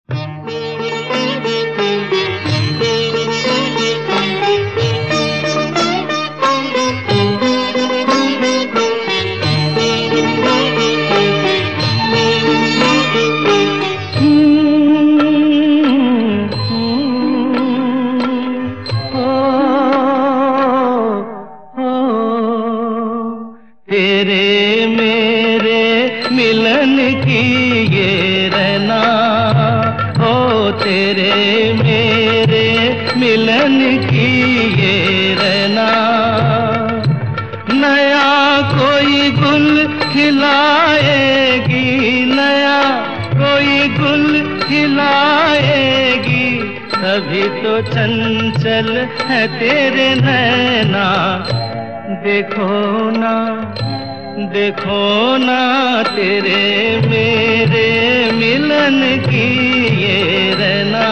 तेरे मेरे मिलन की ये रहना, ओ तेरे मेरे मिलन की ये रहना। नया कोई गुल खिलाएगी, नया कोई गुल खिलाएगी, तभी तो चंचल है तेरे नैना। देखो ना, देखो ना तेरे मेरे मिलन की ये रहना।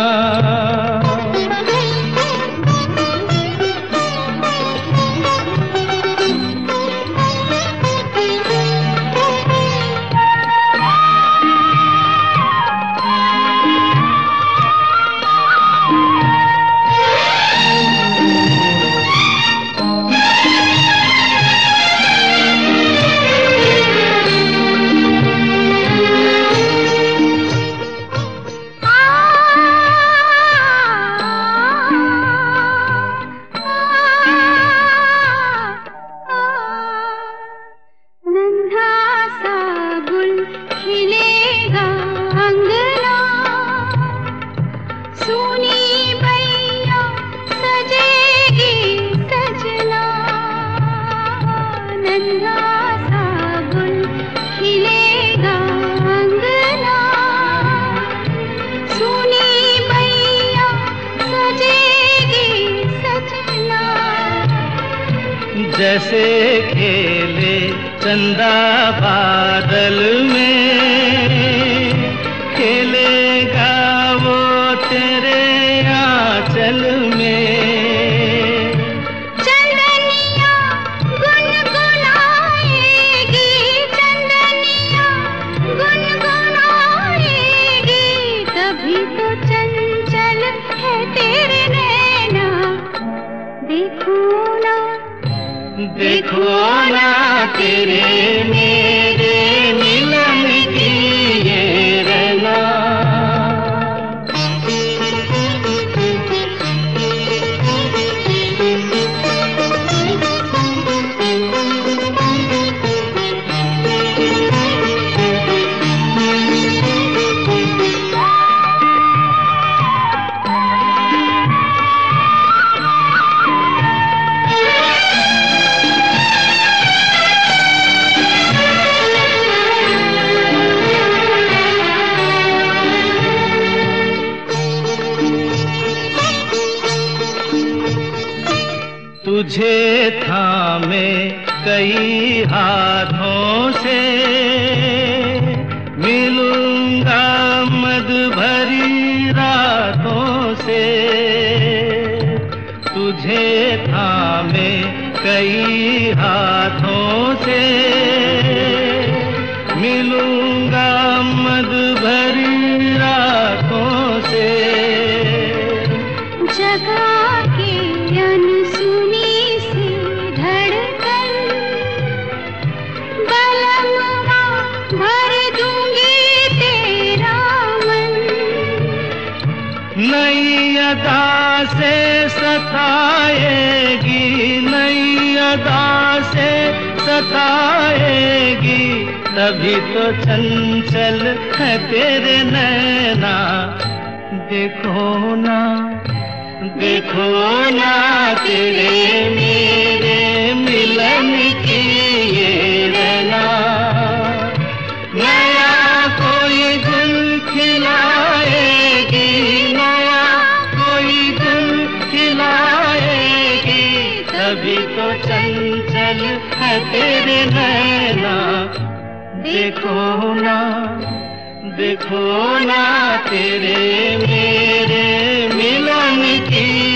जैसे खेले चंदा बादल में, खेलेगा वो तेरे आंचल में। चंदनिया गुनगुनाएगी, चंदनिया गुनगुनाएगी, तभी तो चंचल है तेरे नैना। देखो ना, देखो ना तेरे मेरे मिलन की ये रहना। तुझे थामे कई हाथों से, मिलूंगा मद भरी रातों से। तुझे थामे कई हाथों से, मिलूंगा मद भरी रातों से। जगा के अनसुनी सी धड़कन, बलमवा भर दूंगी तेरा मन। नई अदा से सताएगी, नई अदा से सताएगी, तभी तो चंचल है तेरे नैना। देखो ना, देखो ना तेरे मेरे मिलन की ये रहना। नया कोई गुल खिलाएगी, नया कोई गुल खिलाएगी, तभी तो चंचल है तेरे नैना। देखो ना, देखो ना तेरे मेरे मिलन की